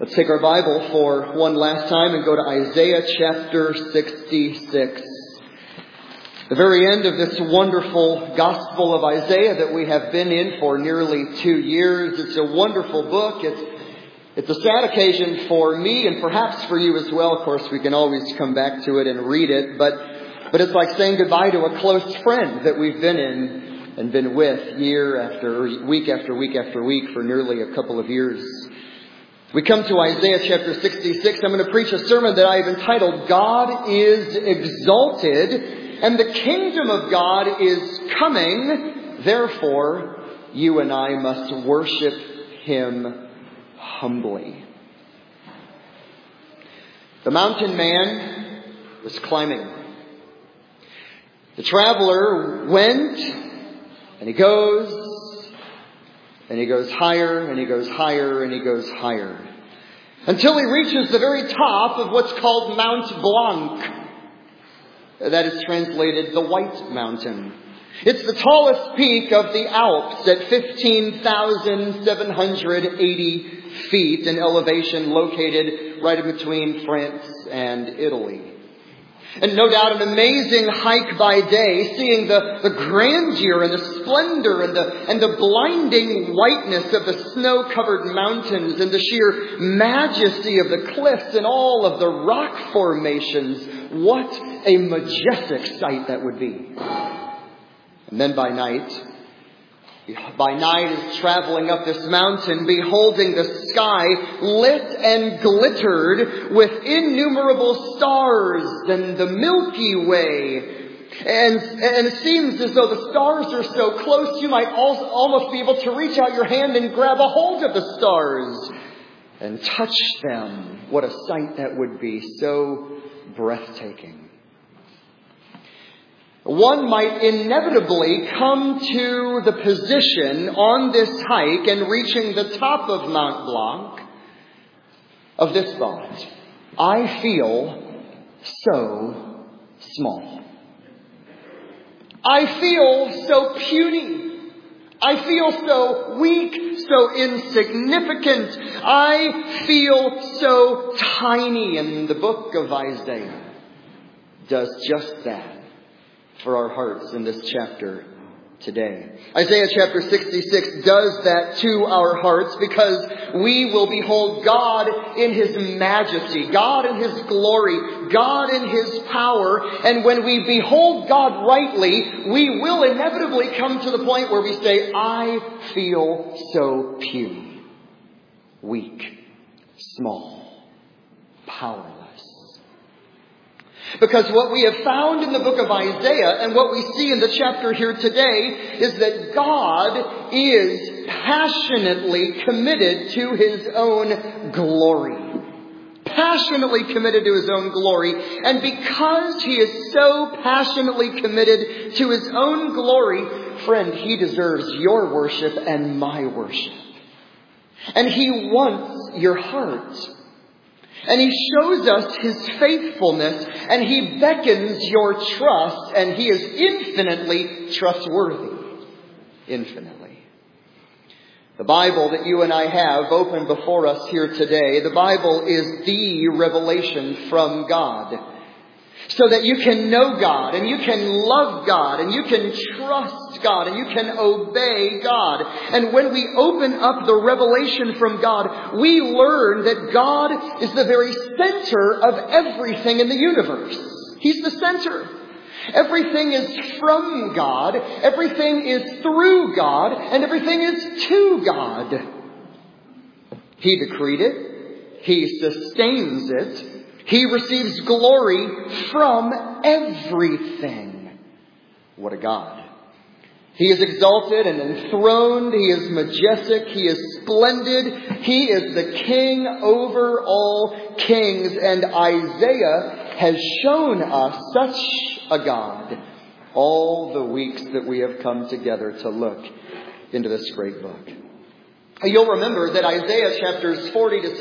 Let's take our Bible for one last time and go to Isaiah chapter 66. The very end of this wonderful Gospel of Isaiah that we have been in for nearly 2 years. It's a wonderful book. It's a sad occasion for me and perhaps for you as well. Of course, we can always come back to it and read it. But it's like saying goodbye to a close friend that we've been in and been with week after week for nearly a couple of years. We come to Isaiah chapter 66. I'm going to preach a sermon that I have entitled, God is Exalted, and the Kingdom of God is Coming. Therefore, you and I must worship Him humbly. The mountain man was climbing. The traveler went, and he goes, and he goes higher, and he goes higher, and he goes higher. Until he reaches the very top of what's called Mount Blanc. That is translated the White Mountain. It's the tallest peak of the Alps at 15,780 feet in elevation, located right in between France and Italy. And no doubt an amazing hike by day, seeing the grandeur and the splendor and the blinding whiteness of the snow-covered mountains and the sheer majesty of the cliffs and all of the rock formations. What a majestic sight that would be. And then by night is traveling up this mountain, beholding the sky lit and glittered with innumerable stars and the Milky Way. And it seems as though the stars are so close you might almost be able to reach out your hand and grab a hold of the stars and touch them. What a sight that would be, so breathtaking. One might inevitably come to the position on this hike and reaching the top of Mont Blanc of this thought: I feel so small. I feel so puny. I feel so weak, so insignificant. I feel so tiny. And the book of Isaiah does just that for our hearts in this chapter today. Isaiah chapter 66 does that to our hearts because we will behold God in His majesty, God in His glory, God in His power. And when we behold God rightly, we will inevitably come to the point where we say, I feel so puny, weak, small, powerless. Because what we have found in the book of Isaiah and what we see in the chapter here today is that God is passionately committed to His own glory. Passionately committed to His own glory. And because He is so passionately committed to His own glory, friend, He deserves your worship and my worship. And He wants your heart. And He shows us His faithfulness, and He beckons your trust, and He is infinitely trustworthy. Infinitely. The Bible that you and I have open before us here today, the Bible is the revelation from God. So that you can know God, and you can love God, and you can trust God, and you can obey God. And when we open up the revelation from God, we learn that God is the very center of everything in the universe. He's the center. Everything is from God, everything is through God, and everything is to God. He decreed it. He sustains it. He receives glory from everything. What a God. He is exalted and enthroned. He is majestic. He is splendid. He is the King over all kings. And Isaiah has shown us such a God all the weeks that we have come together to look into this great book. You'll remember that Isaiah chapters 40 to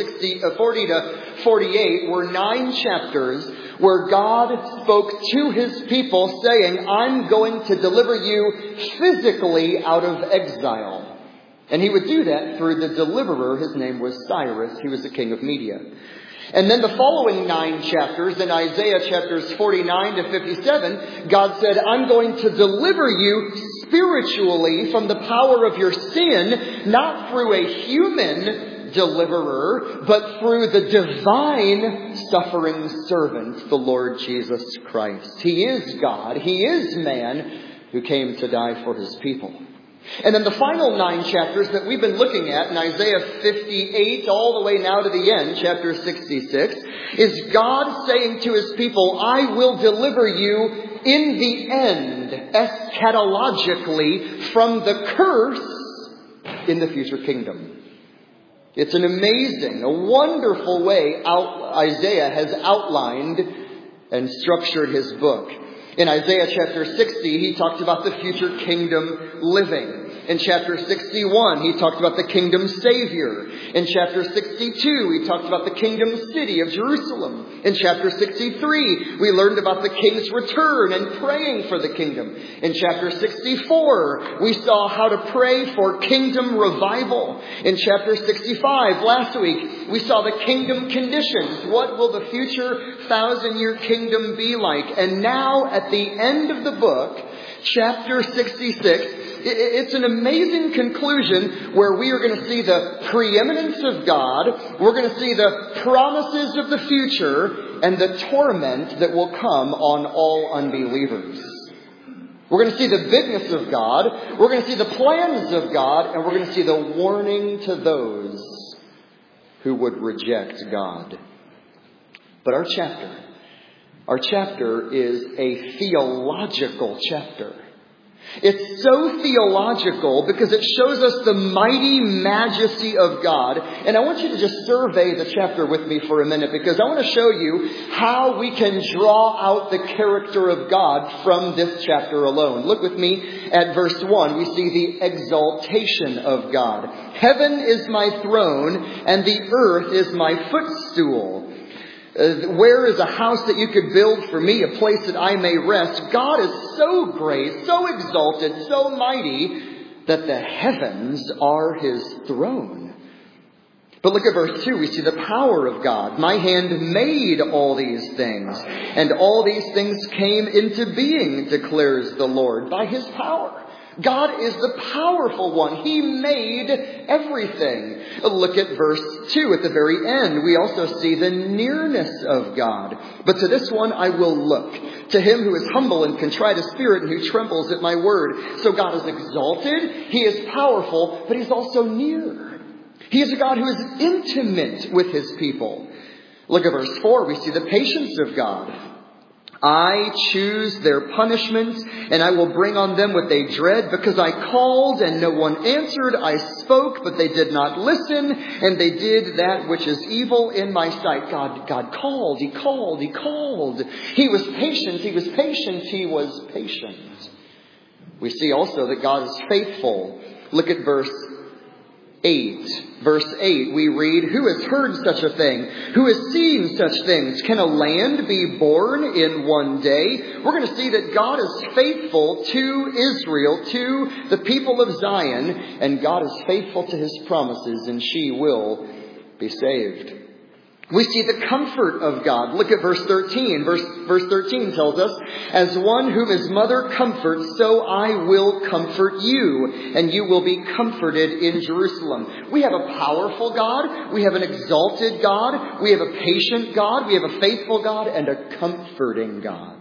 48 were 9 chapters where God spoke to His people saying, I'm going to deliver you physically out of exile. And he would do that through the deliverer. His name was Cyrus. He was the king of Media. And then the following 9 chapters, in Isaiah chapters 49 to 57, God said, I'm going to deliver you spiritually from the power of your sin, not through a human deliverer, but through the divine suffering servant, the Lord Jesus Christ. He is God. He is man who came to die for his people. And then the final 9 chapters that we've been looking at in Isaiah 58 all the way now to the end, chapter 66, is God saying to his people, I will deliver you in the end, eschatologically, from the curse in the future kingdom. It's an amazing, a wonderful way Isaiah has outlined and structured his book. In Isaiah chapter 60, he talked about the future kingdom living. In chapter 61, he talked about the kingdom Savior. In chapter 62, he talked about the kingdom city of Jerusalem. In chapter 63, we learned about the king's return and praying for the kingdom. In chapter 64, we saw how to pray for kingdom revival. In chapter 65, last week, we saw the kingdom conditions. What will the future 1,000-year kingdom be like? And now, at the end of the book, chapter 66, it's an amazing conclusion where we are going to see the preeminence of God. We're going to see the promises of the future and the torment that will come on all unbelievers. We're going to see the bigness of God. We're going to see the plans of God. And we're going to see the warning to those who would reject God. But our chapter is a theological chapter. It's so theological because it shows us the mighty majesty of God. And I want you to just survey the chapter with me for a minute, because I want to show you how we can draw out the character of God from this chapter alone. Look with me at verse 1. We see the exaltation of God. Heaven is my throne and the earth is my footstool. Where is a house that you could build for me, a place that I may rest? God is so great, so exalted, so mighty, that the heavens are his throne. But look at verse 2. We see the power of God. My hand made all these things, and all these things came into being, declares the Lord, by his power. God is the powerful one. He made everything. Look at verse 2 at the very end. We also see the nearness of God. But to this one I will look, to him who is humble and contrite of spirit and who trembles at my word. So God is exalted. He is powerful, but he's also near. He is a God who is intimate with his people. Look at verse 4. We see the patience of God. I choose their punishment, and I will bring on them what they dread, because I called and no one answered. I spoke, but they did not listen, and they did that which is evil in my sight. God called. He called. He called. He was patient. He was patient. He was patient. We see also that God is faithful. Look at verse 8. Verse 8, we read, who has heard such a thing? Who has seen such things? Can a land be born in one day? We're going to see that God is faithful to Israel, to the people of Zion, and God is faithful to his promises, and she will be saved. We see the comfort of God. Look at verse 13. Verse 13 tells us, as one whom his mother comforts, so I will comfort you, and you will be comforted in Jerusalem. We have a powerful God. We have an exalted God. We have a patient God. We have a faithful God and a comforting God.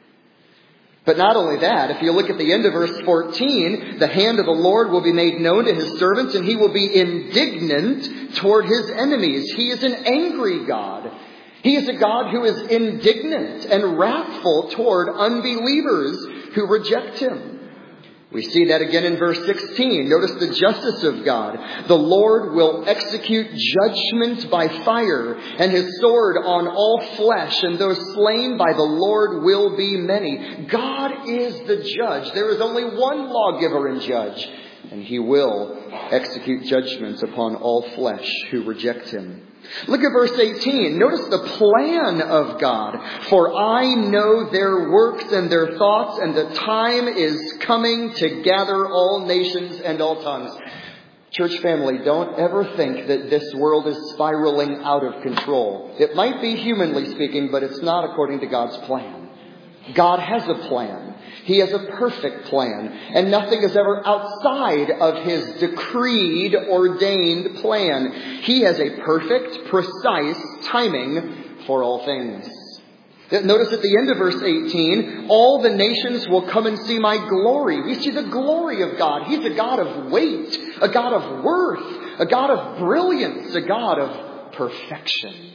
But not only that, if you look at the end of verse 14, the hand of the Lord will be made known to his servants, and he will be indignant toward his enemies. He is an angry God. He is a God who is indignant and wrathful toward unbelievers who reject him. We see that again in verse 16. Notice the justice of God. The Lord will execute judgment by fire, and his sword on all flesh, and those slain by the Lord will be many. God is the judge. There is only one lawgiver and judge, and he will execute judgments upon all flesh who reject him. Look at verse 18. Notice the plan of God. For I know their works and their thoughts, and the time is coming to gather all nations and all tongues. Church family, don't ever think that this world is spiraling out of control. It might be humanly speaking, but it's not according to God's plan. God has a plan. He has a perfect plan, and nothing is ever outside of His decreed, ordained plan. He has a perfect, precise timing for all things. Notice at the end of verse 18, all the nations will come and see my glory. We see the glory of God. He's a God of weight, a God of worth, a God of brilliance, a God of perfection.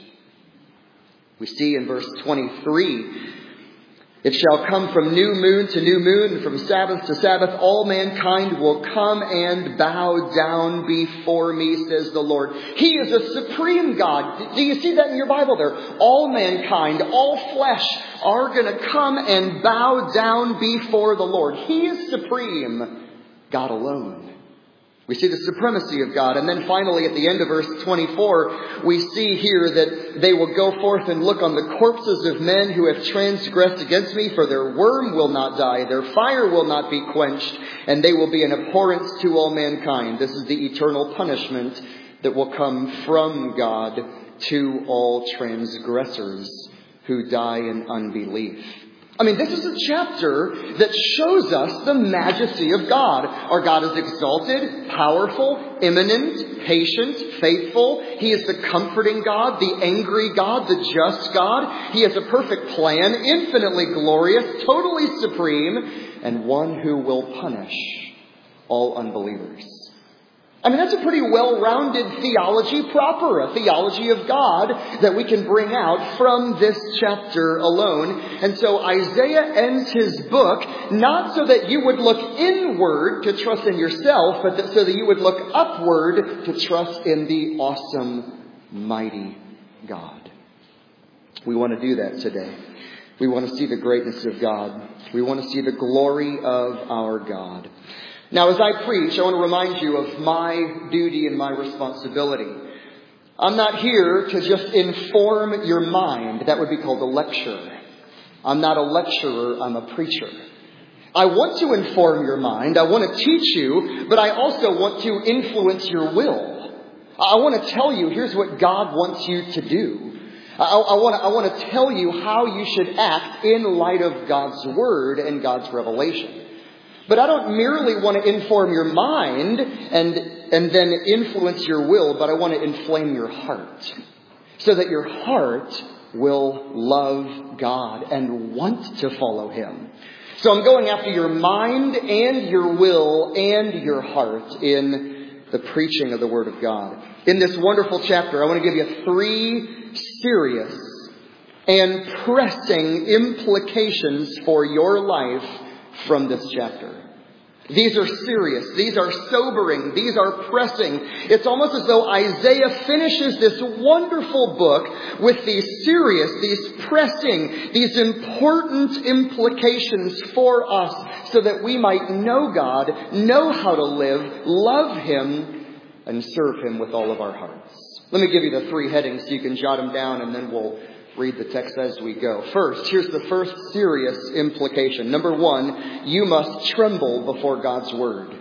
We see in verse 23, it shall come from new moon to new moon, and from Sabbath to Sabbath, all mankind will come and bow down before me, says the Lord. He is a supreme God. Do you see that in your Bible there? All mankind, all flesh are going to come and bow down before the Lord. He is supreme, God alone. We see the supremacy of God. And then finally at the end of verse 24, we see here that they will go forth and look on the corpses of men who have transgressed against me, for their worm will not die, their fire will not be quenched, and they will be an abhorrence to all mankind. This is the eternal punishment that will come from God to all transgressors who die in unbelief. I mean, this is a chapter that shows us the majesty of God. Our God is exalted, powerful, immanent, patient, faithful. He is the comforting God, the angry God, the just God. He has a perfect plan, infinitely glorious, totally supreme, and one who will punish all unbelievers. I mean, that's a pretty well-rounded theology proper, a theology of God that we can bring out from this chapter alone. And so Isaiah ends his book not so that you would look inward to trust in yourself, but so that you would look upward to trust in the awesome, mighty God. We want to do that today. We want to see the greatness of God. We want to see the glory of our God. Now, as I preach, I want to remind you of my duty and my responsibility. I'm not here to just inform your mind. That would be called a lecture. I'm not a lecturer, I'm a preacher. I want to inform your mind. I want to teach you, but I also want to influence your will. I want to tell you, here's what God wants you to do. I want to tell you how you should act in light of God's Word and God's revelation. But I don't merely want to inform your mind and then influence your will, but I want to inflame your heart so that your heart will love God and want to follow Him. So I'm going after your mind and your will and your heart in the preaching of the Word of God. In this wonderful chapter, I want to give you 3 serious and pressing implications for your life from this chapter. These are serious. These are sobering. These are pressing. It's almost as though Isaiah finishes this wonderful book with these serious, these pressing, these important implications for us so that we might know God, know how to live, love Him, and serve Him with all of our hearts. Let me give you the 3 headings so you can jot them down, and then we'll read the text as we go. First, here's the first serious implication. Number 1, you must tremble before God's Word.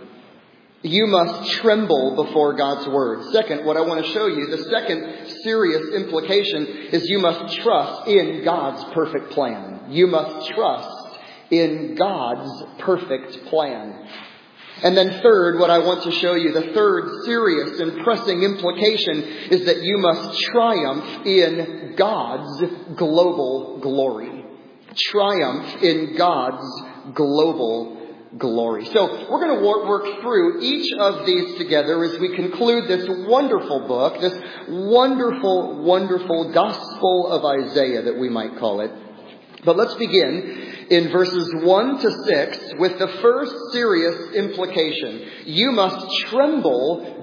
You must tremble before God's Word. Second, what I want to show you, the second serious implication is you must trust in God's perfect plan. You must trust in God's perfect plan. And then third, what I want to show you, the third serious and pressing implication is that you must triumph in God's global glory. Triumph in God's global glory. So we're going to work through each of these together as we conclude this wonderful book, this wonderful, wonderful gospel of Isaiah that we might call it. But let's begin in verses 1 to 6 with the first serious implication. You must tremble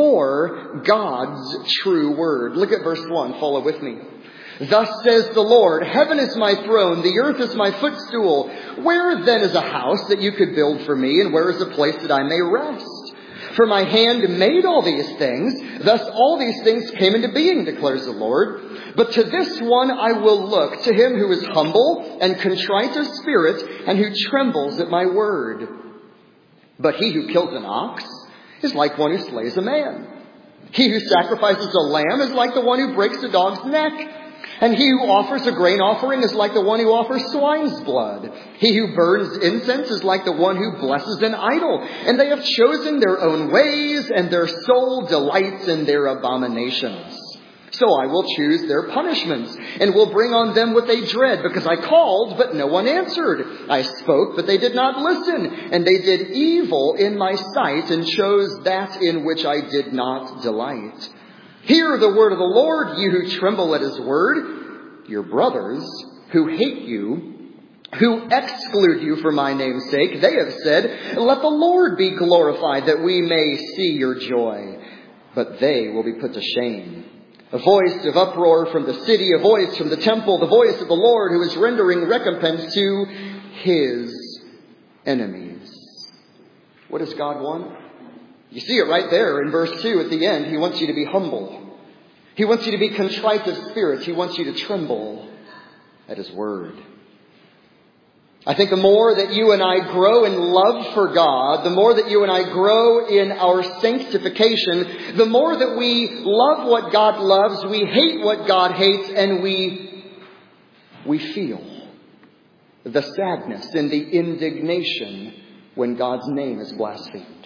before God's true word. Look at verse 1. Follow with me. Thus says the Lord, heaven is my throne, the earth is my footstool. Where then is a house that you could build for me, and where is a place that I may rest? For my hand made all these things, thus all these things came into being, declares the Lord. But to this one I will look, to him who is humble and contrite of spirit, and who trembles at my word. But he who kills an ox is like one who slays a man. He who sacrifices a lamb is like the one who breaks a dog's neck. And he who offers a grain offering is like the one who offers swine's blood. He who burns incense is like the one who blesses an idol. And they have chosen their own ways, and their soul delights in their abominations. So I will choose their punishments, and will bring on them what they dread, because I called, but no one answered. I spoke, but they did not listen. And they did evil in my sight, and chose that in which I did not delight. Hear the word of the Lord, you who tremble at his word. Your brothers who hate you, who exclude you for my name's sake, they have said, let the Lord be glorified, that we may see your joy. But they will be put to shame. A voice of uproar from the city, a voice from the temple, the voice of the Lord who is rendering recompense to his enemies. What does God want? You see it right there in verse 2 at the end. He wants you to be humble. He wants you to be contrite of spirit. He wants you to tremble at his word. I think the more that you and I grow in love for God, the more that you and I grow in our sanctification, the more that we love what God loves, we hate what God hates, and we feel the sadness and the indignation when God's name is blasphemed.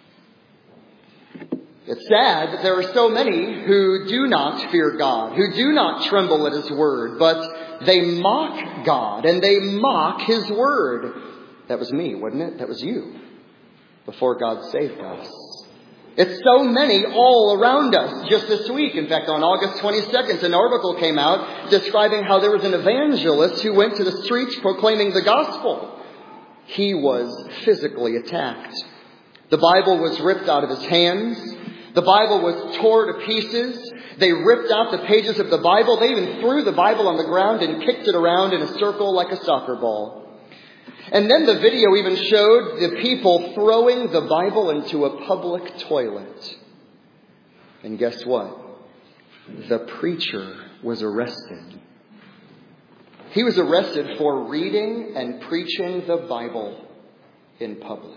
It's sad that there are so many who do not fear God, who do not tremble at his word, but they mock God and they mock his word. That was me, wasn't it? That was you before God saved us. It's so many all around us. Just this week, in fact, on August 22nd, an article came out describing how there was an evangelist who went to the streets proclaiming the gospel. He was physically attacked. The Bible was ripped out of his hands. The Bible was torn to pieces. They ripped out the pages of the Bible. They even threw the Bible on the ground and kicked it around in a circle like a soccer ball. And then the video even showed the people throwing the Bible into a public toilet. And guess what? The preacher was arrested. He was arrested for reading and preaching the Bible in public.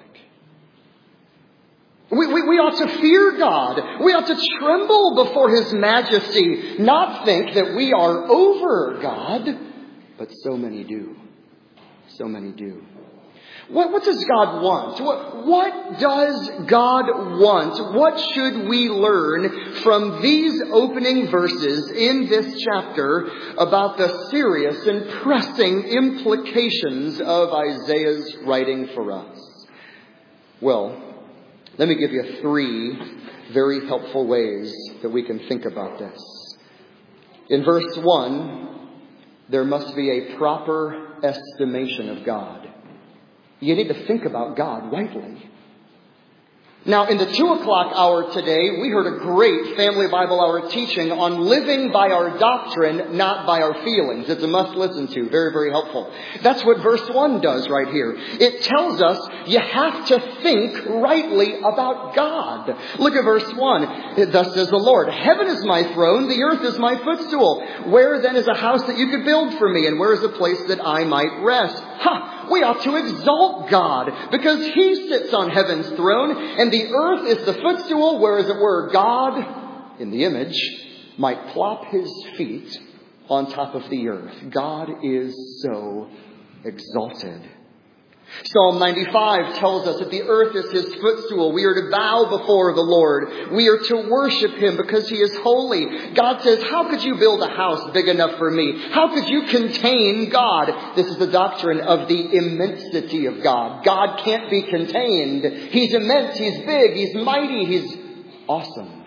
We ought to fear God. We ought to tremble before his majesty, not think that we are over God. But so many do. So many do. What does God want? What does God want? What should we learn from these opening verses in this chapter about the serious and pressing implications of Isaiah's writing for us? Well, let me give you 3 very helpful ways that we can think about this. In verse 1, there must be a proper estimation of God. You need to think about God rightly. Now, in the 2 o'clock hour today, we heard a great Family Bible Hour teaching on living by our doctrine, not by our feelings. It's a must listen to. Very, very helpful. That's what verse 1 does right here. It tells us you have to think rightly about God. Look at verse 1. Thus says the Lord, heaven is my throne, the earth is my footstool. Where then is a house that you could build for me? And where is a place that I might rest? We ought to exalt God because he sits on heaven's throne and the earth is the footstool where, as it were, God, in the image, might plop his feet on top of the earth. God is so exalted. Psalm 95 tells us that the earth is his footstool. We are to bow before the Lord. We are to worship him because he is holy. God says, how could you build a house big enough for me? How could you contain God? This is the doctrine of the immensity of God. God can't be contained. He's immense. He's big. He's mighty. He's awesome.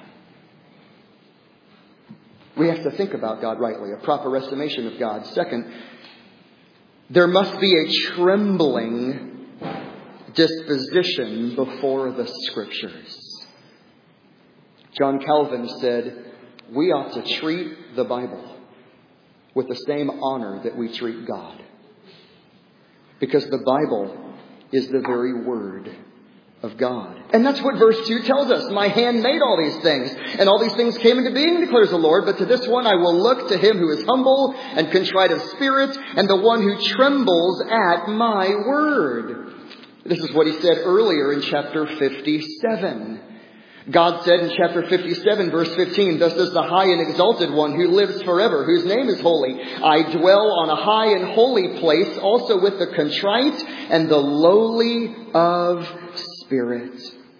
We have to think about God rightly, a proper estimation of God. Second, there must be a trembling disposition before the Scriptures. John Calvin said, we ought to treat the Bible with the same honor that we treat God. Because the Bible is the very Word of God. And that's what verse 2 tells us. My hand made all these things, and all these things came into being, declares the Lord. But to this one I will look, to him who is humble and contrite of spirit, and the one who trembles at my word. This is what he said earlier in chapter 57. God said in chapter 57, verse 15, "Thus is the high and exalted one who lives forever, whose name is holy. I dwell on a high and holy place, also with the contrite and the lowly of spirit."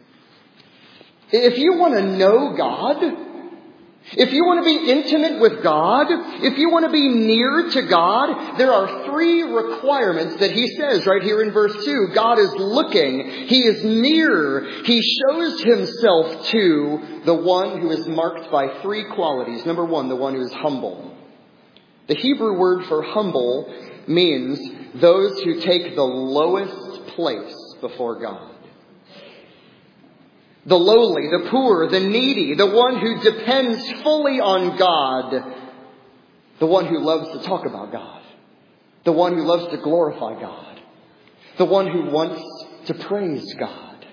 If you want to know God, if you want to be intimate with God, if you want to be near to God, there are 3 requirements that he says right here in verse 2. God is looking. He is near. He shows himself to the one who is marked by 3 qualities. Number 1, the one who is humble. The Hebrew word for humble means those who take the lowest place before God. The lowly, the poor, the needy, the one who depends fully on God, the one who loves to talk about God, the one who loves to glorify God, the one who wants to praise God.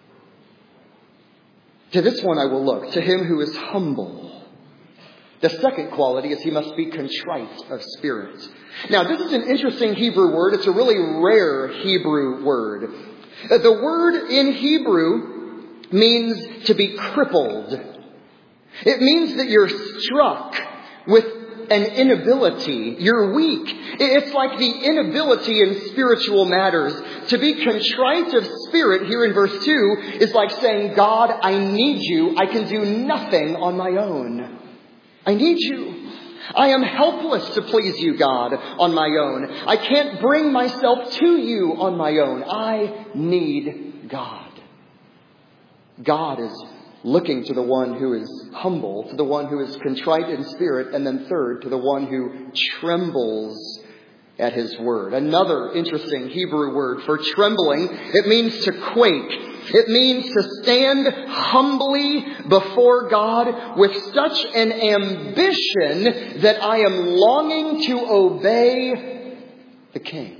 To this one I will look, to him who is humble. The second quality is he must be contrite of spirit. Now, this is an interesting Hebrew word. It's a really rare Hebrew word. The word in Hebrew means to be crippled. It means that you're struck with an inability. You're weak. It's like the inability in spiritual matters. To be contrite of spirit here in verse 2 is like saying, God, I need you. I can do nothing on my own. I need you. I am helpless to please you, God, on my own. I can't bring myself to you on my own. I need God. God is looking to the one who is humble, to the one who is contrite in spirit, and then third, to the one who trembles at his word. Another interesting Hebrew word for trembling, it means to quake. It means to stand humbly before God with such an ambition that I am longing to obey the King.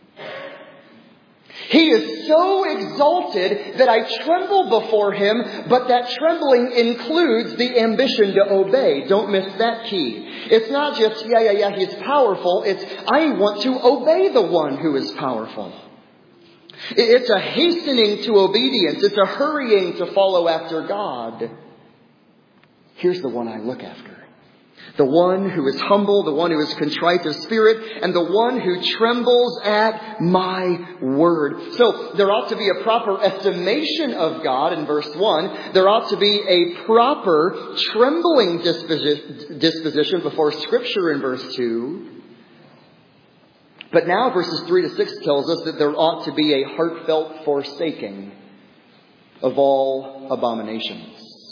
He is so exalted that I tremble before him, but that trembling includes the ambition to obey. Don't miss that key. It's not just, he's powerful. It's, I want to obey the one who is powerful. It's a hastening to obedience. It's a hurrying to follow after God. Here's the one I look after. The one who is humble, the one who is contrite of spirit, and the one who trembles at my word. So there ought to be a proper estimation of God in verse 1. There ought to be a proper trembling disposition before Scripture in verse 2. But now verses 3 to 6 tells us that there ought to be a heartfelt forsaking of all abominations.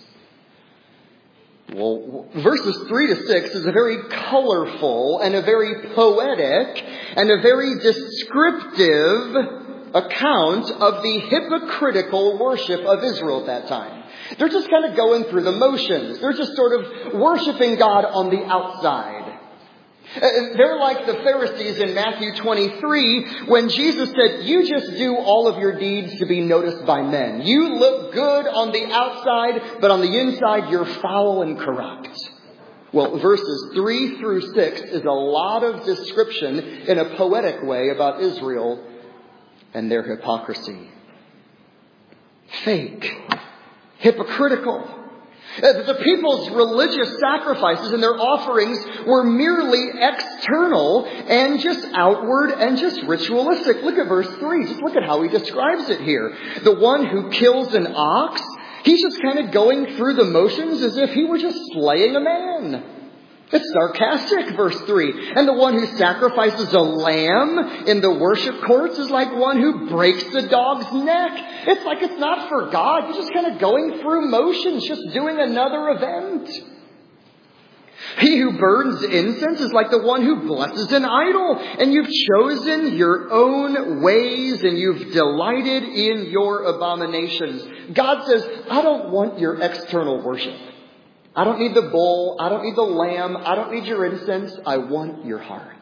Well, verses 3 to 6 is a very colorful and a very poetic and a very descriptive account of the hypocritical worship of Israel at that time. They're just kind of going through the motions. They're just sort of worshiping God on the outside. They're like the Pharisees in Matthew 23 when Jesus said, you just do all of your deeds to be noticed by men. You look good on the outside, but on the inside you're foul and corrupt. Well, verses 3 through 6 is a lot of description in a poetic way about Israel and their hypocrisy. Fake. Hypocritical. The people's religious sacrifices and their offerings were merely external and just outward and just ritualistic. Look at verse 3. Just look at how he describes it here. The one who kills an ox, he's just kind of going through the motions as if he were just slaying a man. It's sarcastic, verse 3. And the one who sacrifices a lamb in the worship courts is like one who breaks the dog's neck. It's like it's not for God. You're just kind of going through motions, just doing another event. He who burns incense is like the one who blesses an idol. And you've chosen your own ways and you've delighted in your abominations. God says, I don't want your external worship. I don't need the bull. I don't need the lamb. I don't need your incense. I want your heart.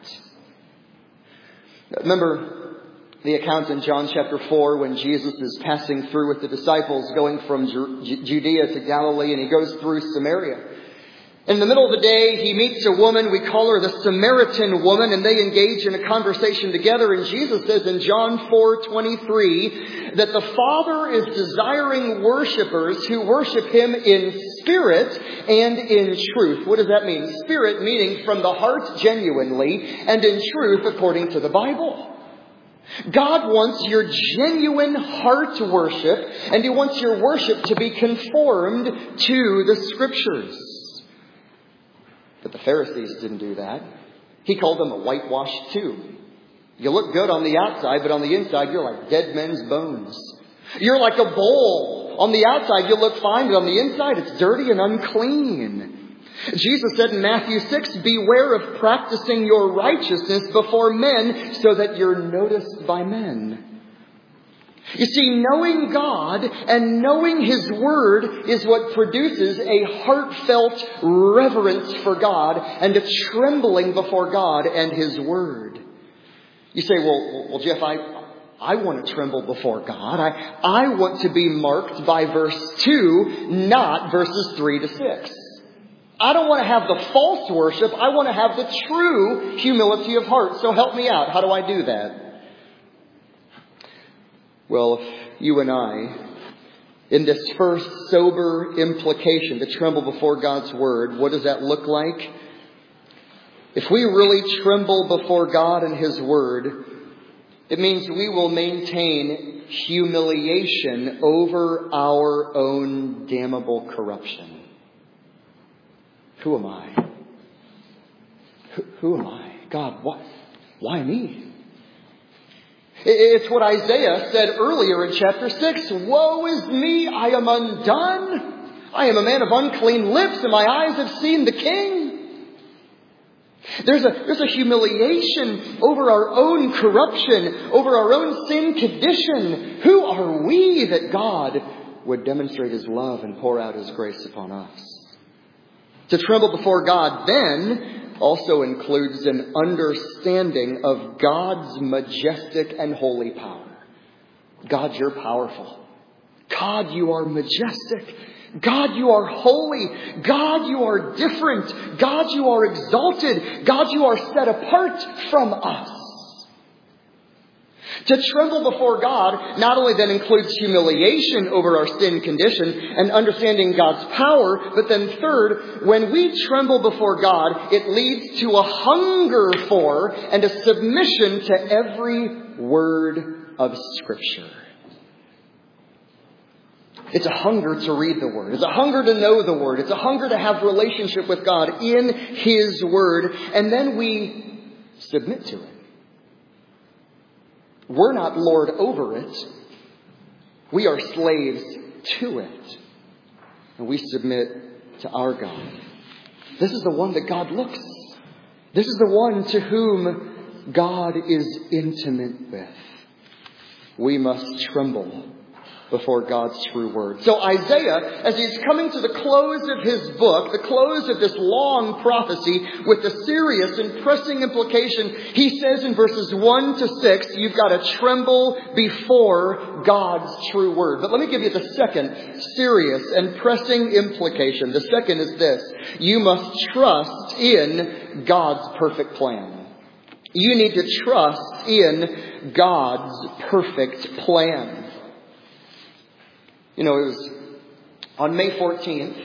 Remember the account in John chapter 4 when Jesus is passing through with the disciples going from Judea to Galilee, and he goes through Samaria. In the middle of the day, he meets a woman. We call her the Samaritan woman, and they engage in a conversation together. And Jesus says in John 4:23 that the Father is desiring worshipers who worship Him in spirit and in truth. What does that mean? Spirit meaning from the heart genuinely, and in truth according to the Bible. God wants your genuine heart worship, and He wants your worship to be conformed to the Scriptures. But the Pharisees didn't do that. He called them a whitewashed tomb. You look good on the outside, but on the inside you're like dead men's bones. You're like a bowl. On the outside you look fine, but on the inside it's dirty and unclean. Jesus said in Matthew 6, beware of practicing your righteousness before men so that you're noticed by men. You see, knowing God and knowing His Word is what produces a heartfelt reverence for God and a trembling before God and His Word. You say, well, Jeff, I want to tremble before God. I want to be marked by verse 2, not verses 3 to 6. I don't want to have the false worship. I want to have the true humility of heart. So help me out. How do I do that? Well, if you and I, in this first sober implication to tremble before God's Word, what does that look like? If we really tremble before God and His Word, it means we will maintain humiliation over our own damnable corruption. Who am I? Who am I? God, why me? It's what Isaiah said earlier in chapter 6. Woe is me, I am undone. I am a man of unclean lips, and my eyes have seen the King. There's a humiliation over our own corruption, over our own sin condition. Who are we that God would demonstrate His love and pour out His grace upon us? To tremble before God then also includes an understanding of God's majestic and holy power. God, you're powerful. God, you are majestic. God, you are holy. God, you are different. God, you are exalted. God, you are set apart from us. To tremble before God not only then includes humiliation over our sin condition and understanding God's power, but then third, when we tremble before God, it leads to a hunger for and a submission to every word of Scripture. It's a hunger to read the Word. It's a hunger to know the Word. It's a hunger to have relationship with God in His Word. And then we submit to it. We're not Lord over it. We are slaves to it. And we submit to our God. This is the one that God looks. This is the one to whom God is intimate with. We must tremble before God's true word. So Isaiah, as he's coming to the close of his book, the close of this long prophecy with the serious and pressing implication, he says in verses 1 to 6, you've got to tremble before God's true word. But let me give you the second serious and pressing implication. The second is this: you must trust in God's perfect plan. You need to trust in God's perfect plan. You know, it was on May 14th,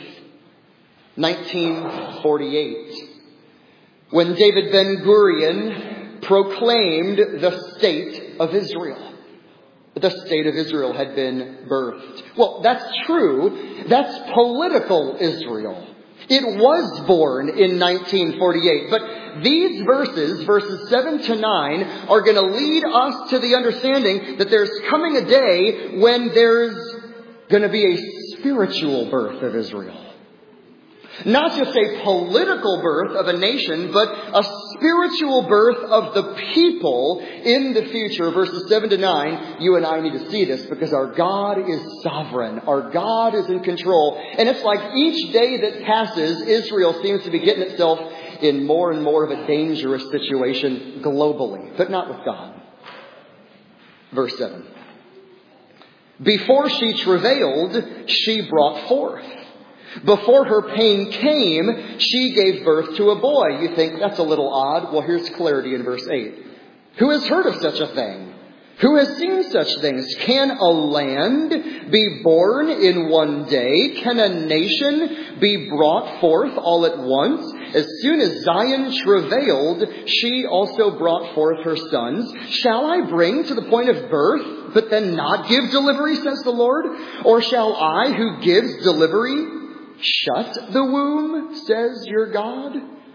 1948, when David Ben-Gurion proclaimed the State of Israel. The State of Israel had been birthed. Well, that's true. That's political Israel. It was born in 1948. But these verses 7 to 9, are going to lead us to the understanding that there's coming a day when there's going to be a spiritual birth of Israel. Not just a political birth of a nation, but a spiritual birth of the people in the future. Verses 7 to 9, you and I need to see this because our God is sovereign. Our God is in control. And it's like each day that passes, Israel seems to be getting itself in more and more of a dangerous situation globally, but not with God. Verse 7. Before she travailed, she brought forth. Before her pain came, she gave birth to a boy. You think that's a little odd? Well, here's clarity in verse 8. Who has heard of such a thing? Who has seen such things? Can a land be born in one day? Can a nation be brought forth all at once? As soon as Zion travailed, she also brought forth her sons. Shall I bring to the point of birth, but then not give delivery, says the Lord? Or shall I, who gives delivery, shut the womb, says your God?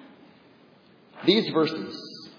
These verses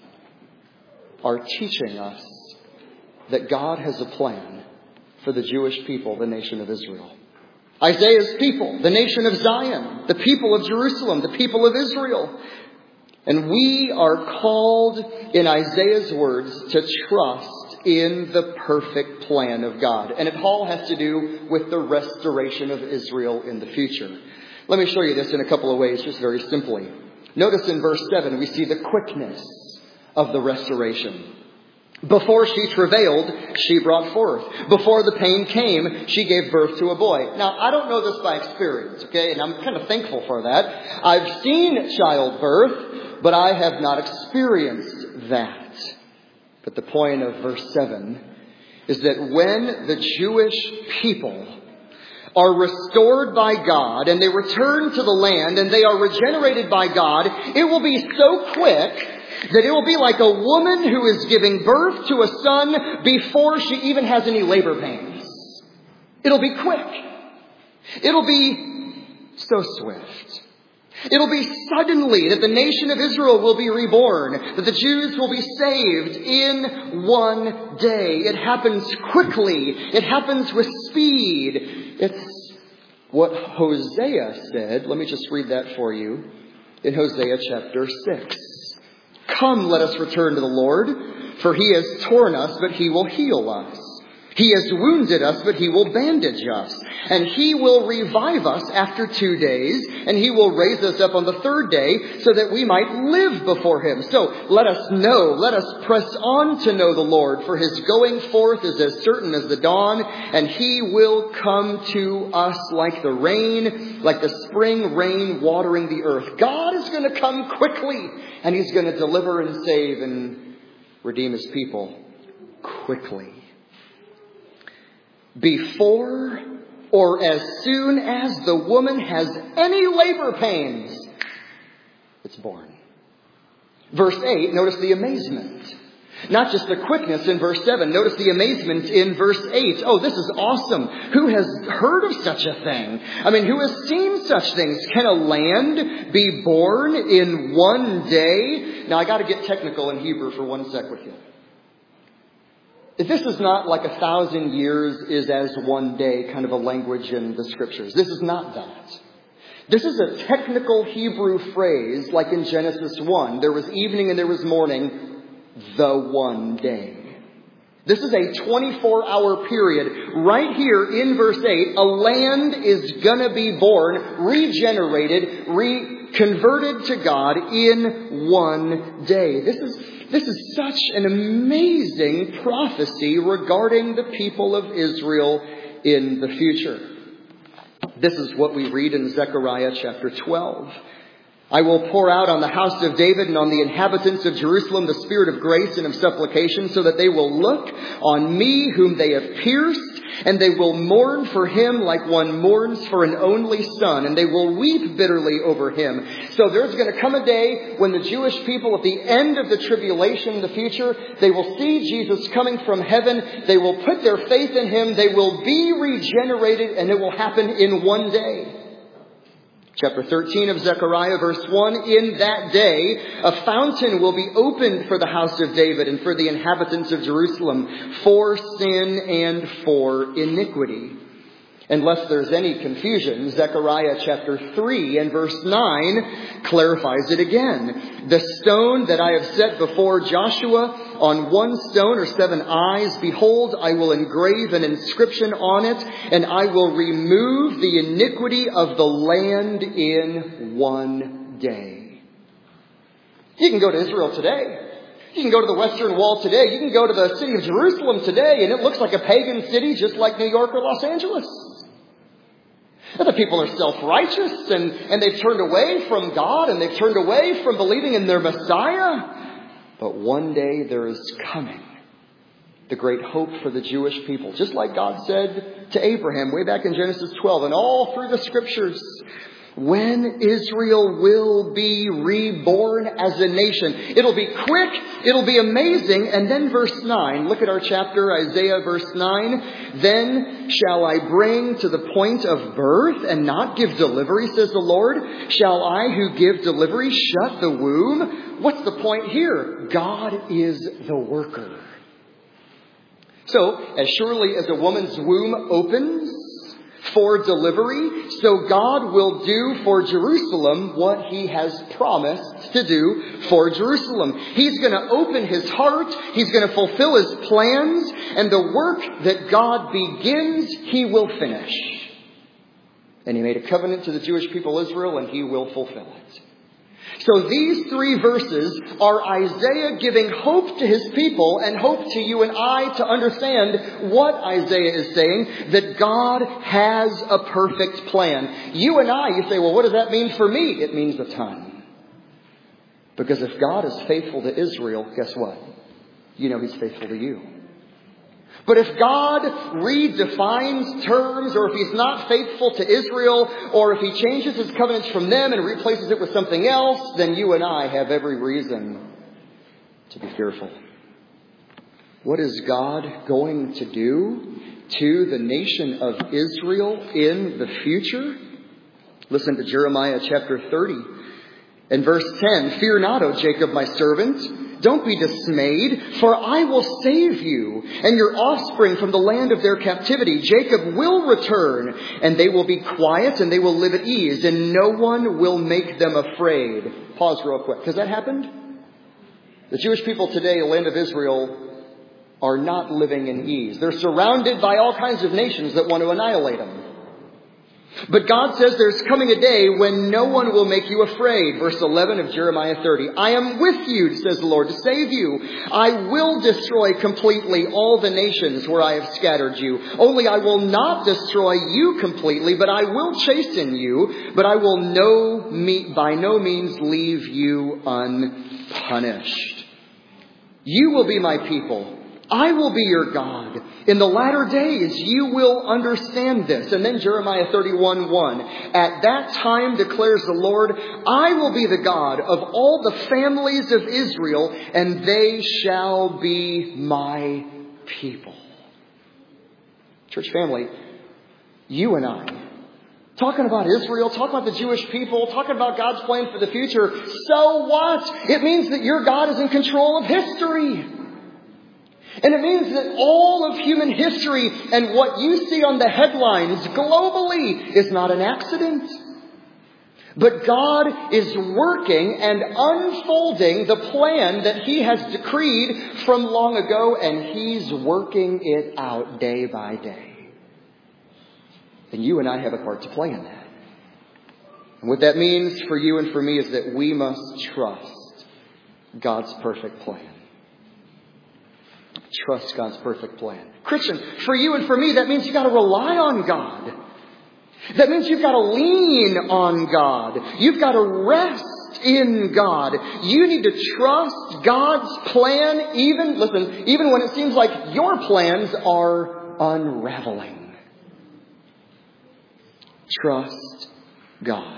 are teaching us that God has a plan for the Jewish people, the nation of Israel. Isaiah's people, the nation of Zion, the people of Jerusalem, the people of Israel. And we are called, in Isaiah's words, to trust in the perfect plan of God. And it all has to do with the restoration of Israel in the future. Let me show you this in a couple of ways, just very simply. Notice in verse 7, we see the quickness of the restoration. Before she travailed, she brought forth. Before the pain came, she gave birth to a boy. Now, I don't know this by experience, okay? And I'm kind of thankful for that. I've seen childbirth, but I have not experienced that. But the point of verse 7 is that when the Jewish people are restored by God and they return to the land and they are regenerated by God, it will be so quick that it will be like a woman who is giving birth to a son before she even has any labor pains. It'll be quick. It'll be so swift. It'll be suddenly that the nation of Israel will be reborn, that the Jews will be saved in one day. It happens quickly. It happens with speed. It's what Hosea said. Let me just read that for you in Hosea chapter 6. Come, let us return to the Lord, for He has torn us, but He will heal us. He has wounded us, but He will bandage us. And He will revive us after 2 days, and He will raise us up on the third day, so that we might live before Him. So let us press on to know the Lord, for His going forth is as certain as the dawn, and He will come to us like the rain, like the spring rain watering the earth. God is going to come quickly, and He's going to deliver and save and redeem His people quickly. Before or as soon as the woman has any labor pains, it's born. Verse 8, notice the amazement. Not just the quickness in verse 7. Notice the amazement in verse 8. Oh, this is awesome. Who has heard of such a thing? I mean, who has seen such things? Can a land be born in one day? Now, I got to get technical in Hebrew for 1 sec with you. This is not like 1,000 years is as one day kind of a language in the scriptures. This is not that. This is a technical Hebrew phrase like in Genesis 1. There was evening and there was morning, the one day. This is a 24-hour period. Right here in verse 8, a land is going to be born, regenerated, converted to God in one day. This is such an amazing prophecy regarding the people of Israel in the future. This is what we read in Zechariah chapter 12. I will pour out on the house of David and on the inhabitants of Jerusalem the spirit of grace and of supplication, so that they will look on me whom they have pierced, and they will mourn for him like one mourns for an only son, and they will weep bitterly over him. So there's going to come a day when the Jewish people at the end of the tribulation in the future, they will see Jesus coming from heaven. They will put their faith in Him. They will be regenerated, and it will happen in one day. Chapter 13 of Zechariah, verse 1, in that day, a fountain will be opened for the house of David and for the inhabitants of Jerusalem for sin and for iniquity. Unless there's any confusion, Zechariah chapter 3 and verse 9 clarifies it again. The stone that I have set before Joshua, on one stone are 7 eyes. Behold, I will engrave an inscription on it, and I will remove the iniquity of the land in one day. You can go to Israel today. You can go to the Western Wall today. You can go to the city of Jerusalem today, and it looks like a pagan city just like New York or Los Angeles. And the people are self-righteous and they've turned away from God and they've turned away from believing in their Messiah. But one day there is coming the great hope for the Jewish people. Just like God said to Abraham way back in Genesis 12 and all through the Scriptures, when Israel will be reborn as a nation. It'll be quick, it'll be amazing. And then verse 9, look at our chapter, Isaiah verse 9. Then shall I bring to the point of birth and not give delivery, says the Lord? Shall I who give delivery shut the womb? What's the point here? God is the worker. So, as surely as a woman's womb opens for delivery, so God will do for Jerusalem what He has promised to do for Jerusalem. He's going to open His heart. He's going to fulfill His plans. And the work that God begins, He will finish. And He made a covenant to the Jewish people Israel, and He will fulfill it. So these 3 verses are Isaiah giving hope to his people and hope to you and I to understand what Isaiah is saying, that God has a perfect plan. You and I, you say, well, what does that mean for me? It means a ton. Because if God is faithful to Israel, guess what? You know He's faithful to you. But if God redefines terms, or if He's not faithful to Israel, or if He changes His covenants from them and replaces it with something else, then you and I have every reason to be fearful. What is God going to do to the nation of Israel in the future? Listen to Jeremiah chapter 30 and verse 10. Fear not, O Jacob, my servant. Don't be dismayed, for I will save you and your offspring from the land of their captivity. Jacob will return, and they will be quiet, and they will live at ease, and no one will make them afraid. Pause real quick. Has that happened? The Jewish people today, the land of Israel, are not living in ease. They're surrounded by all kinds of nations that want to annihilate them. But God says there's coming a day when no one will make you afraid. Verse 11 of Jeremiah 30. I am with you, says the Lord, to save you. I will destroy completely all the nations where I have scattered you. Only I will not destroy you completely, but I will chasten you. But I will by no means leave you unpunished. You will be my people. I will be your God. In the latter days, you will understand this. And then Jeremiah 31:1. At that time, declares the Lord, I will be the God of all the families of Israel, and they shall be my people. Church family, you and I, talking about Israel, talking about the Jewish people, talking about God's plan for the future, so what? It means that your God is in control of history. And it means that all of human history and what you see on the headlines globally is not an accident. But God is working and unfolding the plan that He has decreed from long ago, and He's working it out day by day. And you and I have a part to play in that. And what that means for you and for me is that we must trust God's perfect plan. Trust God's perfect plan. Christian, for you and for me, that means you've got to rely on God. That means you've got to lean on God. You've got to rest in God. You need to trust God's plan, even when it seems like your plans are unraveling. Trust God.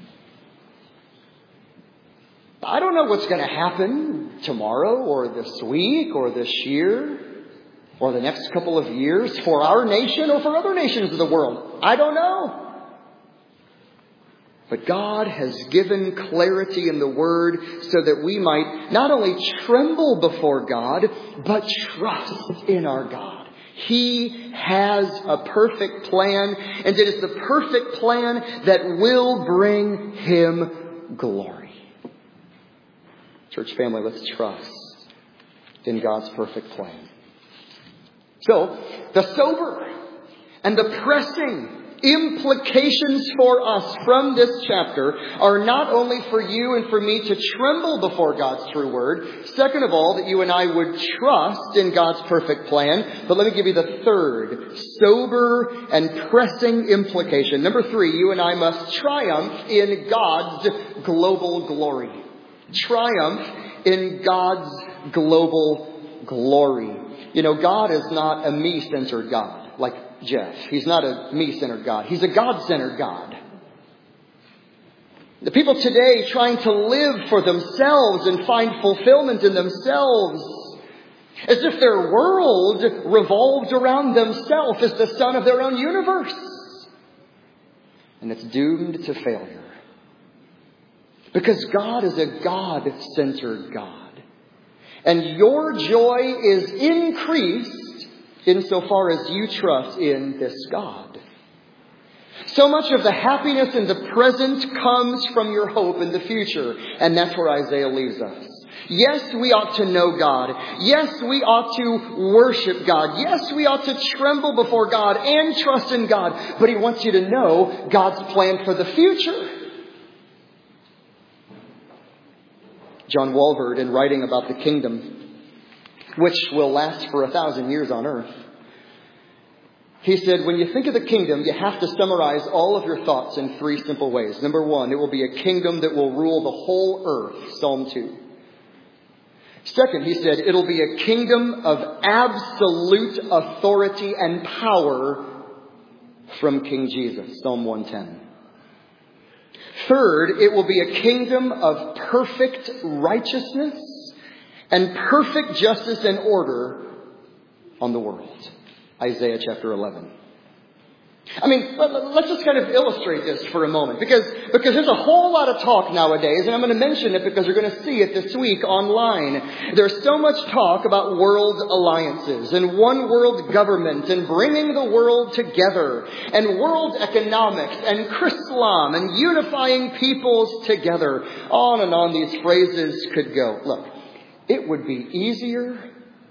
I don't know what's going to happen tomorrow or this week or this year or the next couple of years for our nation or for other nations of the world. I don't know. But God has given clarity in the Word so that we might not only tremble before God, but trust in our God. He has a perfect plan, and it is the perfect plan that will bring Him glory. Church family, let's trust in God's perfect plan. So, the sober and the pressing implications for us from this chapter are not only for you and for me to tremble before God's true word. Second of all, that you and I would trust in God's perfect plan. But let me give you the third sober and pressing implication. Number 3, you and I must triumph in God's global glory. Triumph in God's global glory. You know, God is not a me-centered God like Jeff. He's not a me-centered God. He's a God-centered God. The people today trying to live for themselves and find fulfillment in themselves, as if their world revolved around themselves as the sun of their own universe. And it's doomed to failure. Because God is a God-centered God. And your joy is increased insofar as you trust in this God. So much of the happiness in the present comes from your hope in the future. And that's where Isaiah leaves us. Yes, we ought to know God. Yes, we ought to worship God. Yes, we ought to tremble before God and trust in God. But he wants you to know God's plan for the future. John Walvoord, in writing about the kingdom, which will last for 1,000 years on earth, he said, when you think of the kingdom, you have to summarize all of your thoughts in 3 simple ways. Number 1, it will be a kingdom that will rule the whole earth, Psalm 2. Second, he said, it'll be a kingdom of absolute authority and power from King Jesus, Psalm 110. Third, it will be a kingdom of perfect righteousness and perfect justice and order on the world. Isaiah chapter 11. I mean, let's just kind of illustrate this for a moment. Because there's a whole lot of talk nowadays, and I'm going to mention it because you're going to see it this week online. There's so much talk about world alliances and one world government and bringing the world together and world economics and Chrislam and unifying peoples together. On and on these phrases could go. Look, it would be easier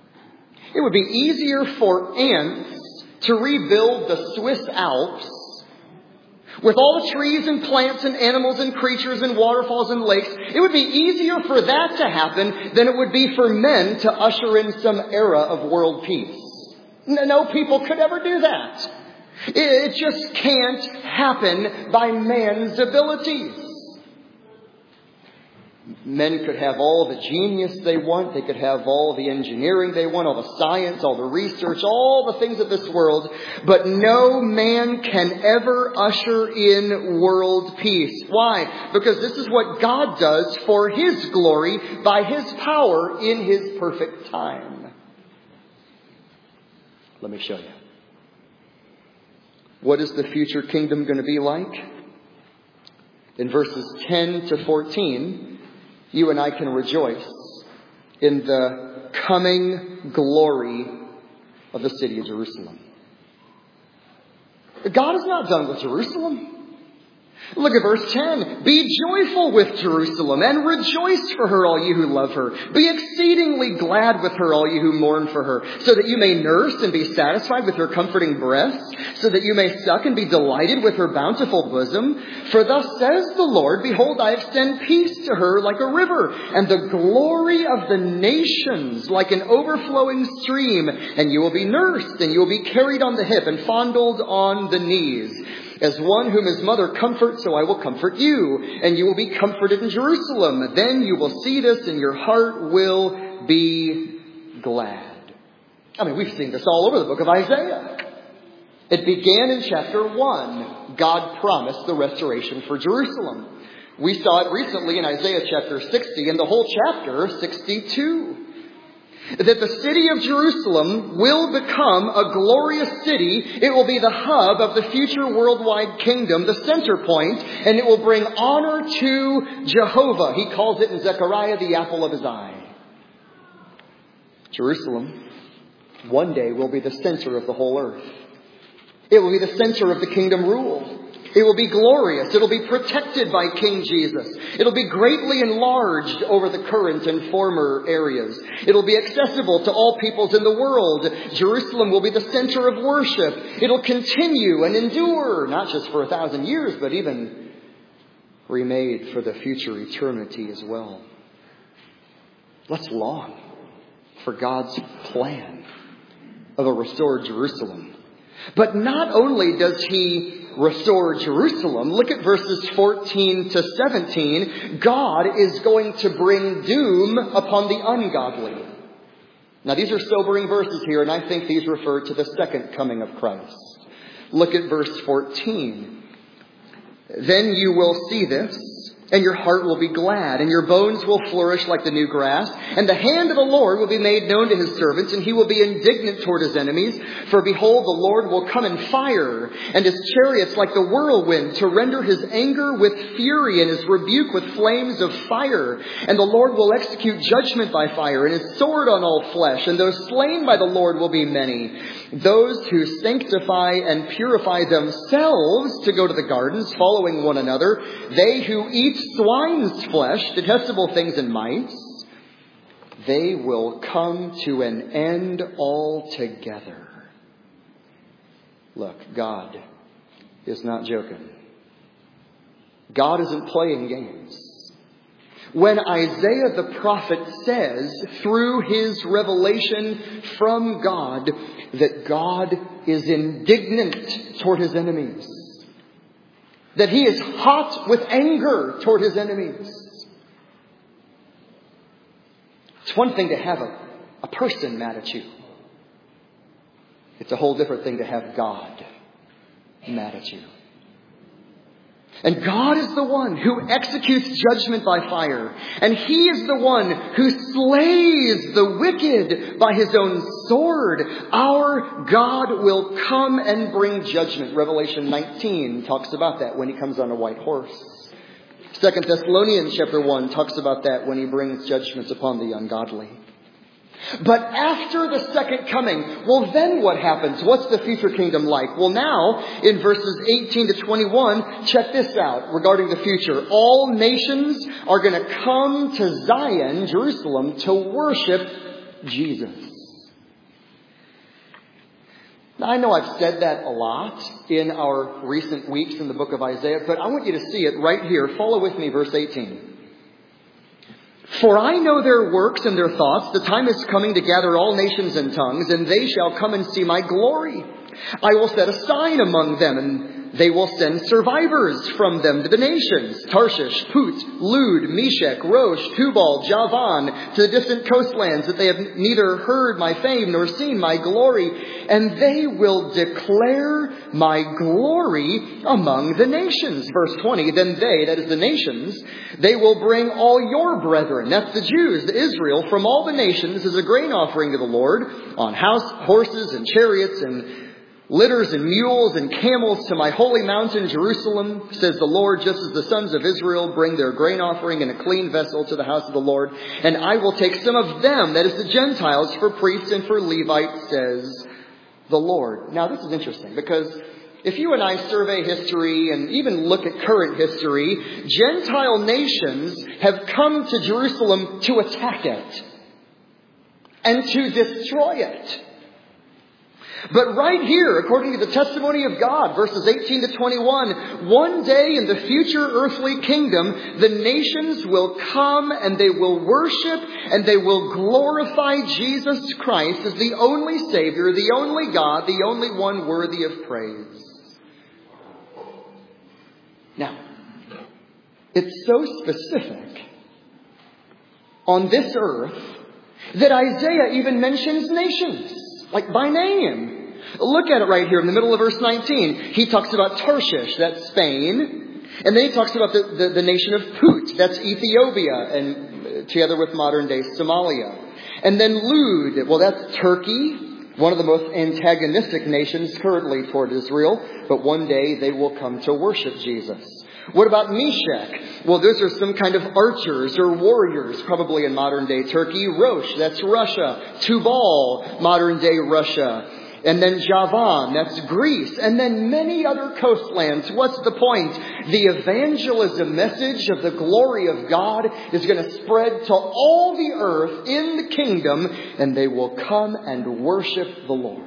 for ants to rebuild the Swiss Alps with all the trees and plants and animals and creatures and waterfalls and lakes. It would be easier for that to happen than it would be for men to usher in some era of world peace. No people could ever do that. It just can't happen by man's abilities. Men could have all the genius they want. They could have all the engineering they want, all the science, all the research, all the things of this world. But no man can ever usher in world peace. Why? Because this is what God does for His glory by His power in His perfect time. Let me show you. What is the future kingdom going to be like? In verses 10 to 14... you and I can rejoice in the coming glory of the city of Jerusalem. God is not done with Jerusalem. Look at verse 10. Be joyful with Jerusalem and rejoice for her, all you who love her. Be exceedingly glad with her, all you who mourn for her, so that you may nurse and be satisfied with her comforting breasts, so that you may suck and be delighted with her bountiful bosom. For thus says the Lord, behold, I extend peace to her like a river, and the glory of the nations like an overflowing stream. And you will be nursed, and you will be carried on the hip and fondled on the knees. As one whom his mother comforts, so I will comfort you, and you will be comforted in Jerusalem. Then you will see this, and your heart will be glad. I mean, we've seen this all over the book of Isaiah. It began in chapter 1. God promised the restoration for Jerusalem. We saw it recently in Isaiah chapter 60, and the whole chapter 62. That the city of Jerusalem will become a glorious city. It will be the hub of the future worldwide kingdom, the center point, and it will bring honor to Jehovah. He calls it in Zechariah the apple of his eye. Jerusalem one day will be the center of the whole earth. It will be the center of the kingdom rule. It will be glorious. It'll be protected by King Jesus. It'll be greatly enlarged over the current and former areas. It'll be accessible to all peoples in the world. Jerusalem will be the center of worship. It'll continue and endure, not just for 1,000 years, but even remade for the future eternity as well. Let's long for God's plan of a restored Jerusalem. But not only does He restore Jerusalem, look at verses 14 to 17. God is going to bring doom upon the ungodly. Now these are sobering verses here, and I think these refer to the second coming of Christ. Look at verse 14. Then you will see this, and your heart will be glad, and your bones will flourish like the new grass. And the hand of the Lord will be made known to His servants, and He will be indignant toward His enemies. For behold, the Lord will come in fire, and His chariots like the whirlwind, to render His anger with fury, and His rebuke with flames of fire. And the Lord will execute judgment by fire, and His sword on all flesh. And those slain by the Lord will be many. Those who sanctify and purify themselves to go to the gardens, following one another. They who eat swine's flesh, detestable things and mites, they will come to an end altogether. Look, God is not joking. God isn't playing games. When Isaiah the prophet says, through his revelation from God, that God is indignant toward His enemies, that He is hot with anger toward His enemies. It's one thing to have a person mad at you. It's a whole different thing to have God mad at you. And God is the one who executes judgment by fire. And He is the one who slays the wicked by His own sword. Our God will come and bring judgment. Revelation 19 talks about that when He comes on a white horse. 2 Thessalonians chapter 1 talks about that when He brings judgments upon the ungodly. But after the second coming, well, then what happens? What's the future kingdom like? Well, now, in verses 18 to 21, check this out regarding the future. All nations are going to come to Zion, Jerusalem, to worship Jesus. Now, I know I've said that a lot in our recent weeks in the book of Isaiah, but I want you to see it right here. Follow with me, verse 18. For I know their works and their thoughts. The time is coming to gather all nations and tongues, and they shall come and see my glory. I will set a sign among them, and they will send survivors from them to the nations. Tarshish, Put, Lud, Meshech, Rosh, Tubal, Javan, to the distant coastlands, that they have neither heard my fame nor seen my glory. And they will declare my glory among the nations. Verse 20, then they, that is the nations, they will bring all your brethren, that's the Jews, the Israel, from all the nations as a grain offering to the Lord, on horses and chariots and litters and mules and camels to my holy mountain Jerusalem, says the Lord, just as the sons of Israel bring their grain offering in a clean vessel to the house of the Lord. And I will take some of them, that is the Gentiles, for priests and for Levites, says the Lord. Now this is interesting, because if you and I survey history and even look at current history, Gentile nations have come to Jerusalem to attack it and to destroy it. But right here, according to the testimony of God, verses 18 to 21, one day in the future earthly kingdom, the nations will come and they will worship and they will glorify Jesus Christ as the only Savior, the only God, the only one worthy of praise. Now, it's so specific on this earth that Isaiah even mentions nations. Like by name. Look at it right here in the middle of verse 19. He talks about Tarshish, that's Spain. And then he talks about the nation of Put, that's Ethiopia, and together with modern day Somalia. And then Lud, well that's Turkey, one of the most antagonistic nations currently toward Israel. But one day they will come to worship Jesus. What about Meshech? Well, those are some kind of archers or warriors, probably in modern day Turkey. Rosh, that's Russia. Tubal, modern day Russia. And then Javan, that's Greece. And then many other coastlands. What's the point? The evangelism message of the glory of God is going to spread to all the earth in the kingdom, and they will come and worship the Lord.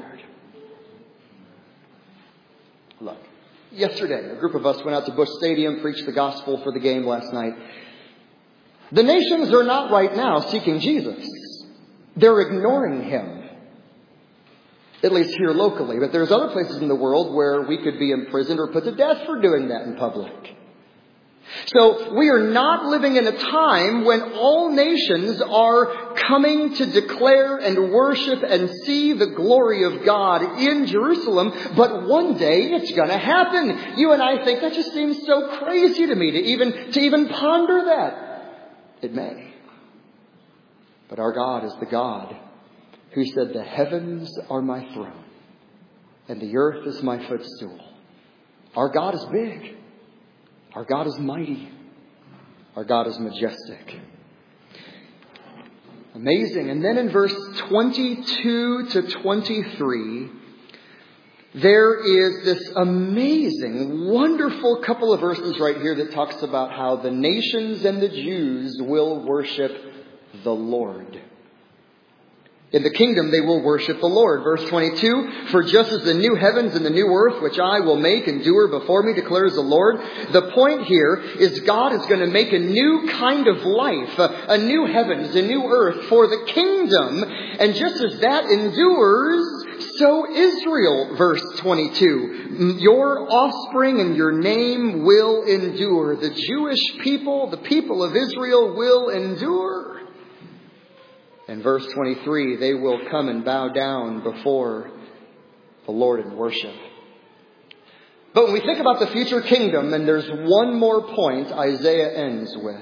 Look, yesterday, a group of us went out to Busch Stadium, preached the gospel for the game last night. The nations are not right now seeking Jesus. They're ignoring Him. At least here locally. But there's other places in the world where we could be imprisoned or put to death for doing that in public. So we are not living in a time when all nations are coming to declare and worship and see the glory of God in Jerusalem. But one day it's going to happen. You and I think that just seems so crazy to me to even ponder that. It may. But our God is the God who said, "The heavens are my throne, and the earth is my footstool." Our God is big. Our God is mighty. Our God is majestic. Amazing. And then in verse 22 to 23, there is this amazing, wonderful couple of verses right here that talks about how the nations and the Jews will worship the Lord. In the kingdom, they will worship the Lord. Verse 22, "For just as the new heavens and the new earth, which I will make endure before me, declares the Lord." The point here is God is going to make a new kind of life, a new heavens, a new earth for the kingdom. And just as that endures, so Israel, verse 22, "Your offspring and your name will endure." The Jewish people, the people of Israel, will endure. In verse 23, they will come and bow down before the Lord in worship. But when we think about the future kingdom, and there's one more point Isaiah ends with,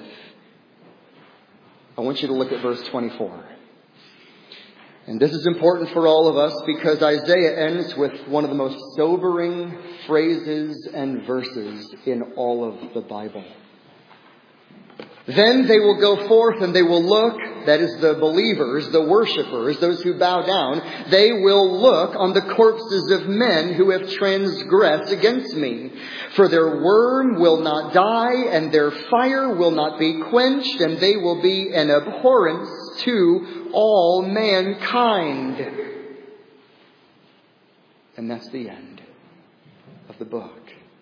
I want you to look at verse 24. And this is important for all of us because Isaiah ends with one of the most sobering phrases and verses in all of the Bible. "Then they will go forth and they will look," that is the believers, the worshipers, those who bow down, "they will look on the corpses of men who have transgressed against me. For their worm will not die and their fire will not be quenched, and they will be an abhorrence to all mankind." And that's the end of the book.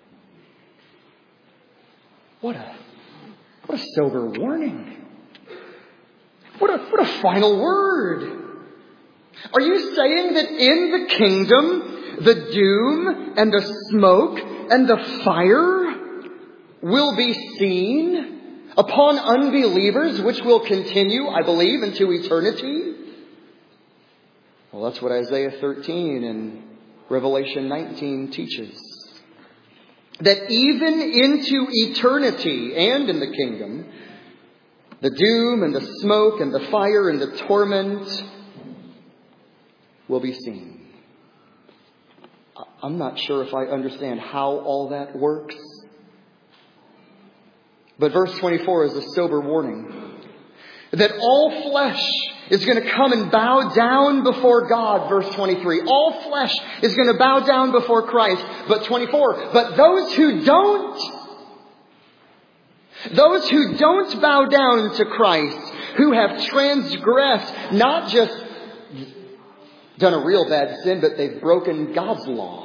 What a sober warning. What a final word. Are you saying that in the kingdom, the doom and the smoke and the fire will be seen upon unbelievers, which will continue, I believe, into eternity? Well, that's what Isaiah 13 and Revelation 19 teaches. That even into eternity and in the kingdom, the doom and the smoke and the fire and the torment will be seen. I'm not sure if I understand how all that works. But verse 24 is a sober warning. That all flesh is going to come and bow down before God, verse 23. All flesh is going to bow down before Christ. But 24, but those who don't bow down to Christ, who have transgressed, not just done a real bad sin, but they've broken God's law.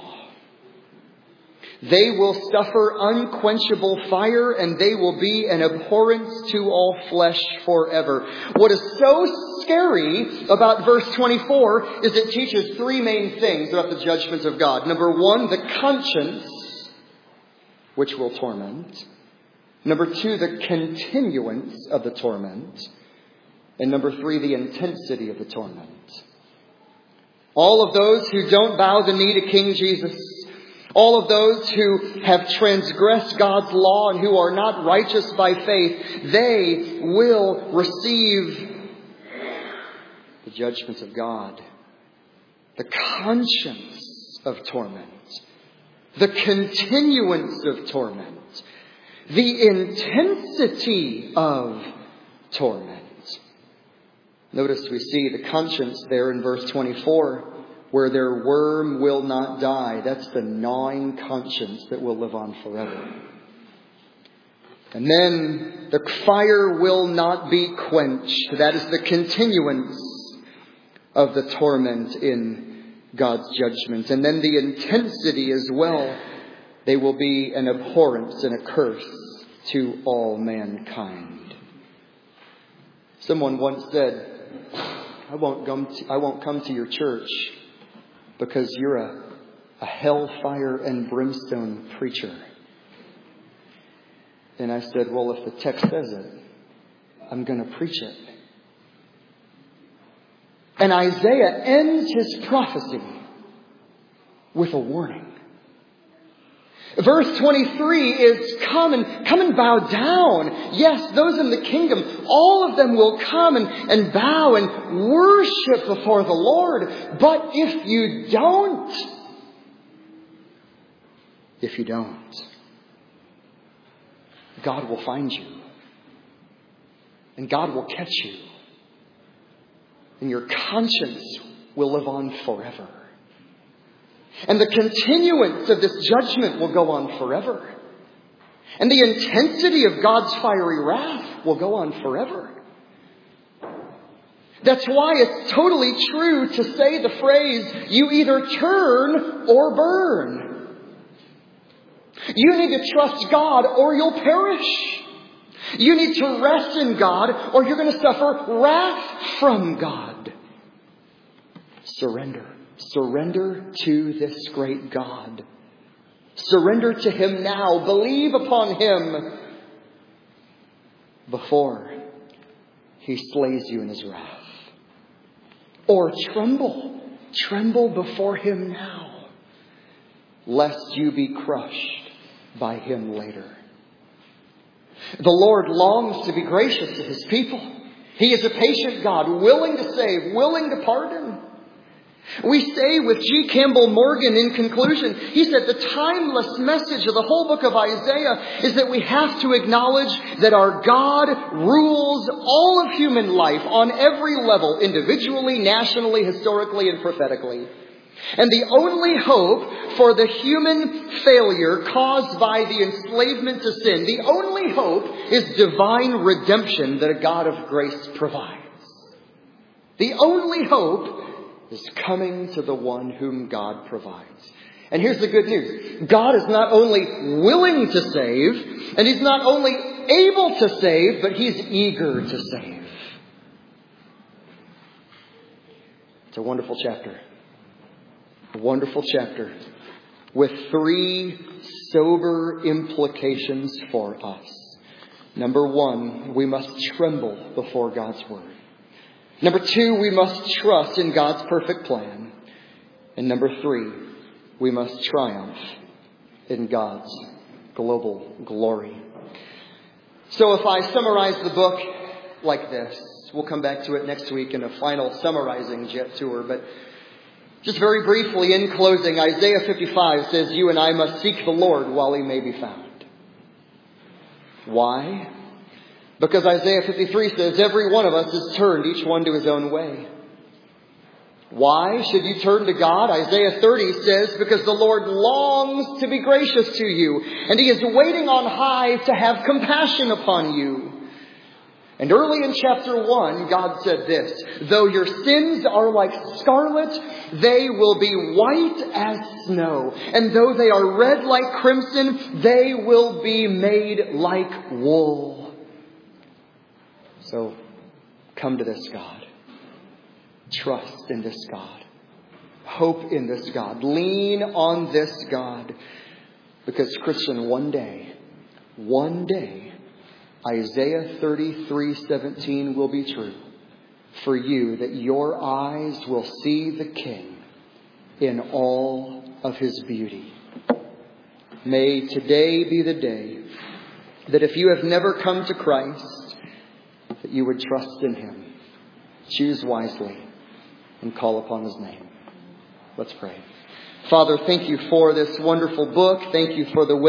They will suffer unquenchable fire, and they will be an abhorrence to all flesh forever. What is so scary about verse 24 is it teaches three main things about the judgments of God. Number one, the conscience, which will torment. Number two, the continuance of the torment. And number three, the intensity of the torment. All of those who don't bow the knee to King Jesus, all of those who have transgressed God's law and who are not righteous by faith, they will receive the judgments of God. The conscience of torment. The continuance of torment. The intensity of torment. Notice we see the conscience there in verse 24. where their worm will not die. That's the gnawing conscience that will live on forever. And then the fire will not be quenched. That is the continuance of the torment in God's judgment. And then the intensity as well. They will be an abhorrence and a curse to all mankind. Someone once said, I won't come to your church because you're a hellfire and brimstone preacher. And I said, well, if the text says it, I'm going to preach it. And Isaiah ends his prophecy with a warning. Verse 23 is come and bow down. Yes, those in the kingdom, all of them will come and bow and worship before the Lord. But if you don't, God will find you. And God will catch you. And your conscience will live on forever. And the continuance of this judgment will go on forever. And the intensity of God's fiery wrath will go on forever. That's why it's totally true to say the phrase, you either turn or burn. You need to trust God or you'll perish. You need to rest in God or you're going to suffer wrath from God. Surrender. Surrender to this great God. Surrender to Him now. Believe upon Him before He slays you in His wrath. Or tremble. Tremble before Him now, lest you be crushed by Him later. The Lord longs to be gracious to His people. He is a patient God, willing to save, willing to pardon. We say with G. Campbell Morgan in conclusion, he said the timeless message of the whole book of Isaiah is that we have to acknowledge that our God rules all of human life on every level, individually, nationally, historically, and prophetically. And the only hope for the human failure caused by the enslavement to sin, the only hope is divine redemption that a God of grace provides. The only hope is coming to the one whom God provides. And here's the good news. God is not only willing to save, and He's not only able to save, but He's eager to save. It's a wonderful chapter. A wonderful chapter with 3 sober implications for us. Number 1, we must tremble before God's word. Number 2, we must trust in God's perfect plan. And number 3, we must triumph in God's global glory. So if I summarize the book like this, we'll come back to it next week in a final summarizing jet tour, but just very briefly in closing, Isaiah 55 says you and I must seek the Lord while He may be found. Why? Because Isaiah 53 says every one of us is turned, each one to his own way. Why should you turn to God? Isaiah 30 says, because the Lord longs to be gracious to you, and He is waiting on high to have compassion upon you. And early in chapter 1, God said this, though your sins are like scarlet, they will be white as snow. And though they are red like crimson, they will be made like wool. So, come to this God. Trust in this God. Hope in this God. Lean on this God. Because, Christian, one day, Isaiah 33:17 will be true for you, that your eyes will see the King in all of His beauty. May today be the day that if you have never come to Christ, that you would trust in Him. Choose wisely and call upon His name. Let's pray. Father, thank You for this wonderful book. Thank You for the